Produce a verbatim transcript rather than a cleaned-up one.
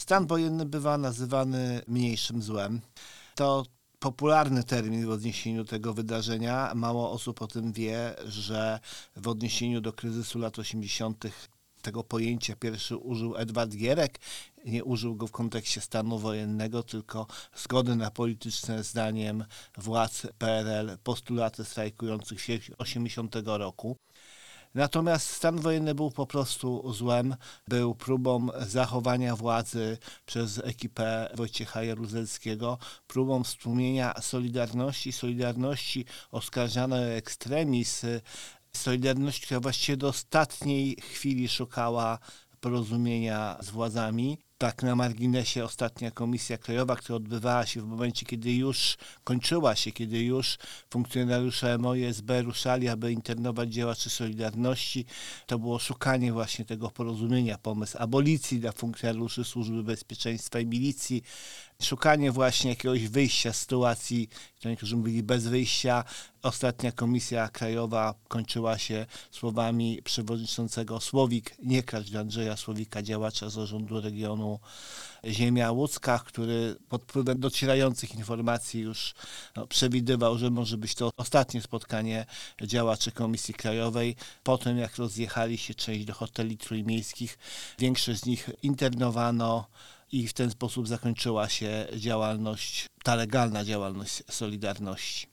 Stan wojenny bywa nazywany mniejszym złem. To popularny termin w odniesieniu do tego wydarzenia. Mało osób o tym wie, że w odniesieniu do kryzysu lat osiemdziesiątych tego pojęcia pierwszy użył Edward Gierek. Nie użył go w kontekście stanu wojennego, tylko zgody na polityczne zdaniem władz P R L postulaty strajkujących w sierpniu osiemdziesiątego roku. Natomiast stan wojenny był po prostu złem, był próbą zachowania władzy przez ekipę Wojciecha Jaruzelskiego, próbą stłumienia Solidarności, Solidarności oskarżanej o ekstremizm, Solidarności, która właściwie do ostatniej chwili szukała porozumienia z władzami. Tak na marginesie ostatnia Komisja Krajowa, która odbywała się w momencie, kiedy już kończyła się, kiedy już funkcjonariusze M O I, S B ruszali, aby internować działaczy Solidarności. To było szukanie właśnie tego porozumienia, pomysł abolicji dla funkcjonariuszy Służby Bezpieczeństwa i Milicji, szukanie właśnie jakiegoś wyjścia z sytuacji, to niektórzy mówili bez wyjścia. Ostatnia Komisja Krajowa kończyła się słowami przewodniczącego Słowik, nie kracz Andrzeja Słowika, działacza zarządu regionu Ziemia Łódzka, który pod wpływem docierających informacji już no, przewidywał, że może być to ostatnie spotkanie działaczy Komisji Krajowej. Po tym, jak rozjechali się część do hoteli trójmiejskich, większość z nich internowano i w ten sposób zakończyła się działalność, ta legalna działalność Solidarności.